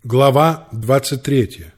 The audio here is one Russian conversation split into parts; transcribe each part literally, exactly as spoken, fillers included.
Глава двадцать третья.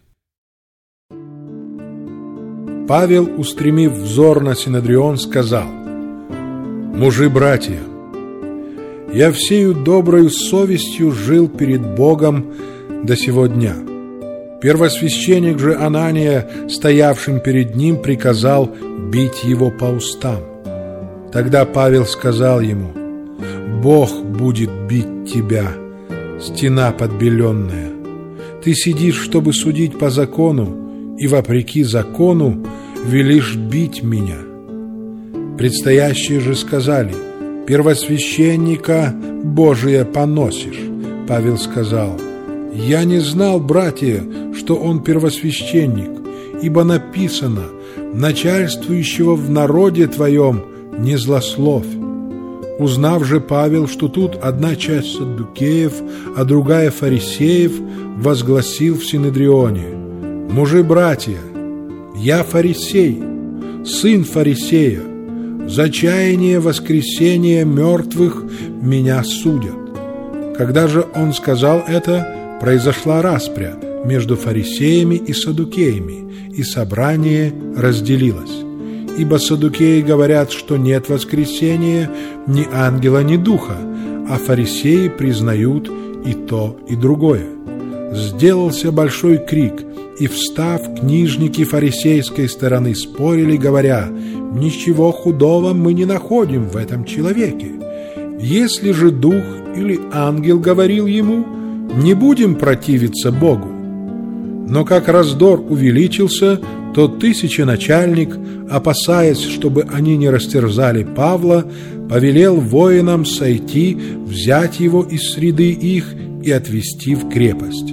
Павел, устремив взор на Синедрион, сказал: «Мужи-братья, я всею доброю совестью жил перед Богом до сего дня». Первосвященник же Анания, стоявшим перед ним, приказал бить его по устам. Тогда Павел сказал ему: «Бог будет бить тебя, стена подбеленная. Ты сидишь, чтобы судить по закону, и вопреки закону велишь бить меня». Предстоящие же сказали: «Первосвященника Божия поносишь». Павел сказал: «Я не знал, братья, что он первосвященник, ибо написано: начальствующего в народе твоем не злословь». Узнав же Павел, что тут одна часть саддукеев, а другая фарисеев, возгласил в Синедрионе: «Мужи-братья, я фарисей, сын фарисея, за чаяние воскресения мертвых меня судят». Когда же он сказал это, произошла распря между фарисеями и саддукеями, и собрание разделилось. Ибо саддукеи говорят, что нет воскресения ни ангела, ни духа, а фарисеи признают и то, и другое. Сделался большой крик, и, встав, книжники фарисейской стороны спорили, говоря: «Ничего худого мы не находим в этом человеке. Если же дух или ангел говорил ему, не будем противиться Богу». Но как раздор увеличился, то тысяченачальник, опасаясь, чтобы они не растерзали Павла, повелел воинам сойти, взять его из среды их и отвести в крепость.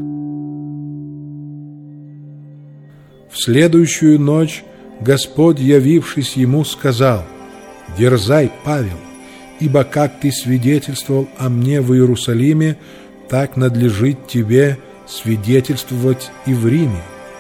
В следующую ночь Господь, явившись ему, сказал: «Дерзай, Павел, ибо как ты свидетельствовал о мне в Иерусалиме, так надлежит тебе свидетельствовать и в Риме».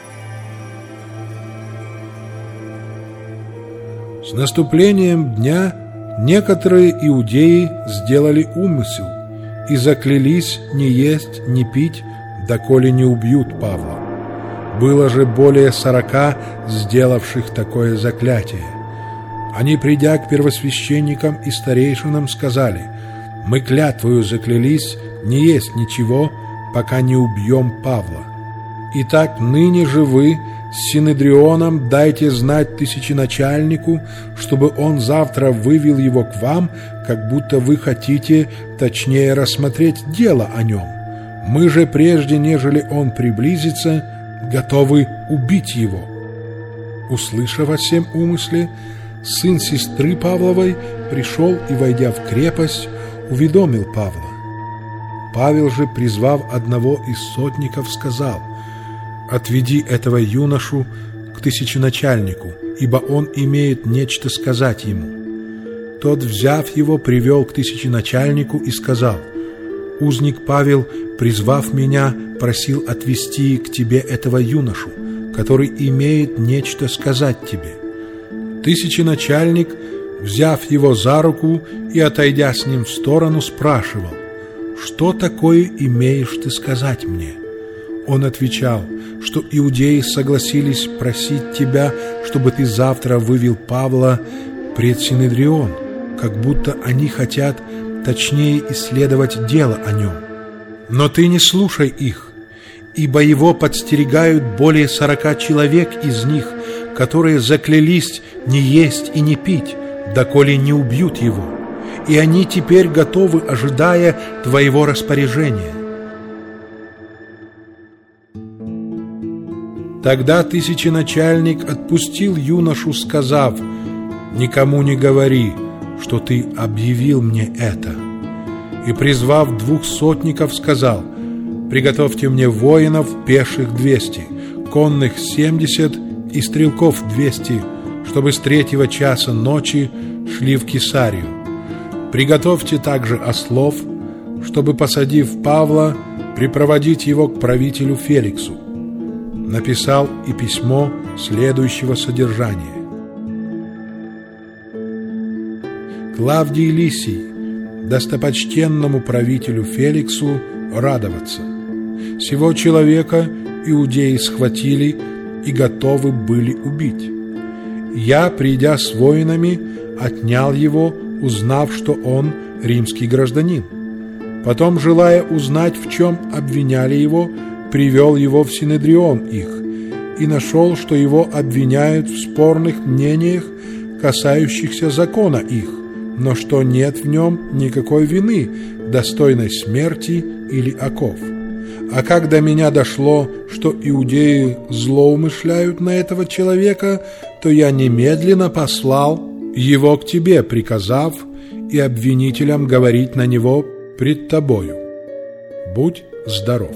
С наступлением дня некоторые иудеи сделали умысел и заклялись не есть, не пить, доколе не убьют Павла. Было же более сорока сделавших такое заклятие. Они, придя к первосвященникам и старейшинам, сказали: «Мы клятвою заклялись не есть ничего, пока не убьем Павла. Итак, ныне же вы с Синедрионом дайте знать тысяченачальнику, чтобы он завтра вывел его к вам, как будто вы хотите точнее рассмотреть дело о нем. Мы же, прежде нежели он приблизится, готовы убить его». Услышав о сем умысле, сын сестры Павловой пришел и, войдя в крепость, уведомил Павла. Павел же, призвав одного из сотников, сказал: «Отведи этого юношу к тысяченачальнику, ибо он имеет нечто сказать ему». Тот, взяв его, привел к тысяченачальнику и сказал: «Узник Павел, призвав меня, просил отвести к тебе этого юношу, который имеет нечто сказать тебе». Тысяченачальник, взяв его за руку и отойдя с ним в сторону, спрашивал: «Что такое имеешь ты сказать мне?» Он отвечал, что иудеи согласились просить тебя, чтобы ты завтра вывел Павла пред Синедрион, как будто они хотят точнее исследовать дело о нем. Но ты не слушай их, ибо его подстерегают более сорока человек из них, которые заклялись не есть и не пить, доколе не убьют его, и они теперь готовы, ожидая твоего распоряжения». Тогда тысяченачальник отпустил юношу, сказав: «Никому не говори, что ты объявил мне это». И, призвав двух сотников, сказал: «Приготовьте мне воинов пеших двести, конных семьдесят и стрелков двести, чтобы с третьего часа ночи шли в Кесарию. Приготовьте также ослов, чтобы, посадив Павла, припроводить его к правителю Феликсу». Написал и письмо следующего содержания: «Клавдий Лисий, достопочтенному правителю Феликсу, радоваться. Сего человека иудеи схватили и готовы были убить. Я, придя с воинами, отнял его, узнав, что он римский гражданин. Потом, желая узнать, в чем обвиняли его, привел его в синедрион их и нашел, что его обвиняют в спорных мнениях, касающихся закона их, но что нет в нем никакой вины, достойной смерти или оков. А как до меня дошло, что иудеи злоумышляют на этого человека, то я немедленно послал его к тебе, приказав и обвинителям говорить на него пред тобою. Будь здоров.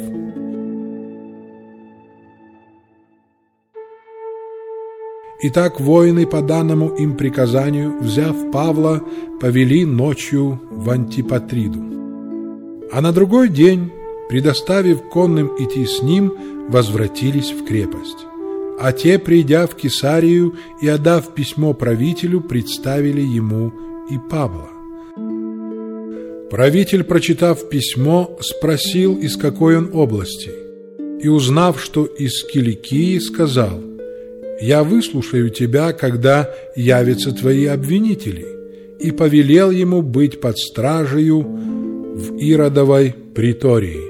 Итак, воины по данному им приказанию, взяв Павла, повели ночью в Антипатриду. А на другой день, предоставив конным идти с ним, возвратились в крепость. А те, придя в Кесарию и отдав письмо правителю, представили ему и Павла. Правитель, прочитав письмо, спросил, из какой он области, и, узнав, что из Киликии, сказал: «Я выслушаю тебя, когда явятся твои обвинители», и повелел ему быть под стражею в Иродовой притории.